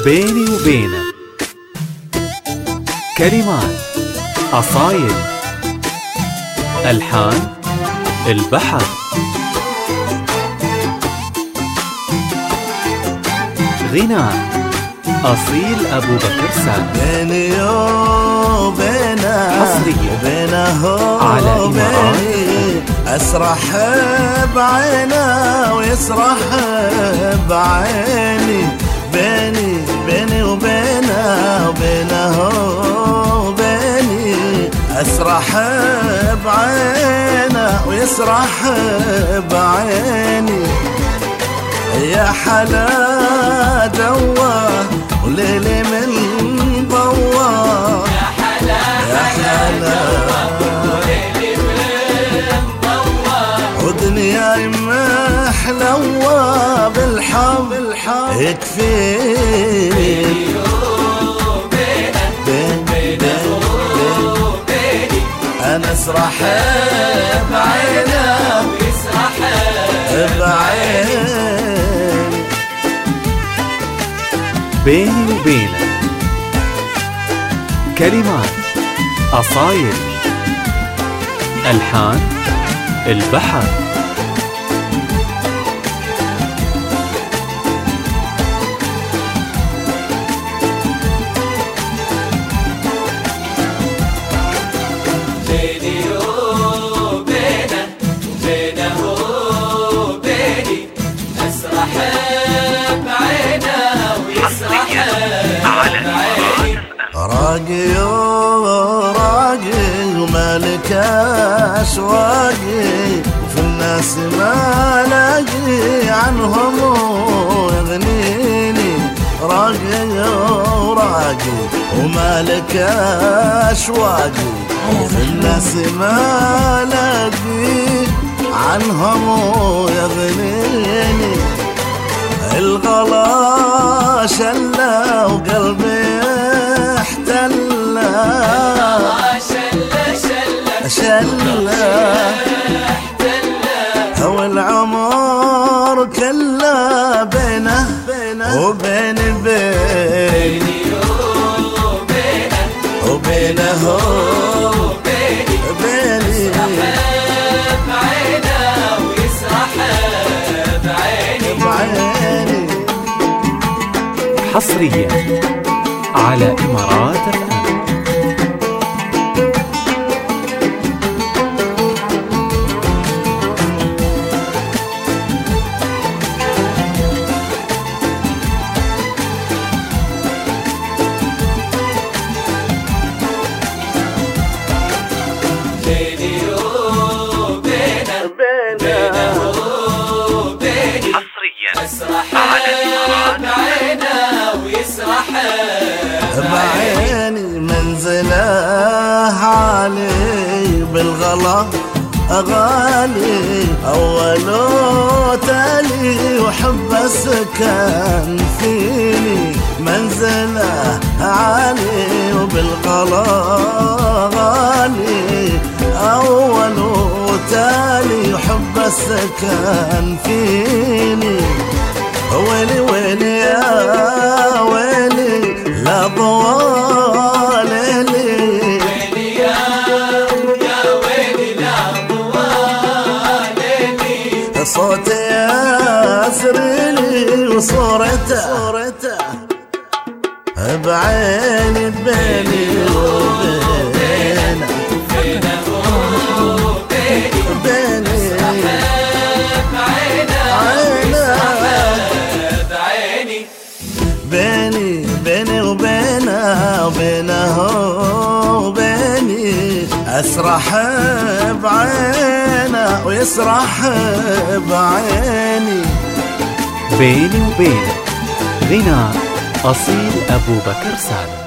بيني وبينك. كلمات أصايل، ألحان البحر. غناء أصيل أبو بكر سالم. بيني وبينه حصريا بينه على إمارات أسرح بعينه ويسرح بعيني. بيني وبينه وبيني أسرح بعينه ويسرح بعيني. يا حلا دواه وليلي من ضواه. يا حلا وليلي من ضواه. ودنياي محلوة بالحب يكفيني. بيني أنا اسرح بعينه ويسرح بعيني. بيني وبينك. كلمات أصايل، ألحان البحر. بيني وبينه وبيني أسرح بعينه ويسرح بعيني. راقي ومالك أشواقي وفي الناس ما لاقي عنهم يغنيني. راقي ومالك أشواقي وفي الناس ما لاقي عنهم يغنيني. الغلا شلا وقلبي احتلا شلا هو العمر كله بينه وبيني. بيني وبينه بيني بعينه ويسرح بعيني. حصريا على إمارات FM. بيني وبيني حصريا أسرح بعينه ويسرح بعيني. منزله عالي بالغلا غالي أول وتالي وحب سكن فيني. منزله عالي وبالغلا غالي أول وتالي وحب السكن فيني. ويلي يا ويلي لا ضوالي. ويلي يا ويلي لا ضوالي. صوتي يسري وصورته بعيني. بيني وبينه بيني بعيني. بيني وبينه وبيني أسرح بعينه ويسرح بعيني. بيني وبينك. غناء أصيل أبو بكر سالم.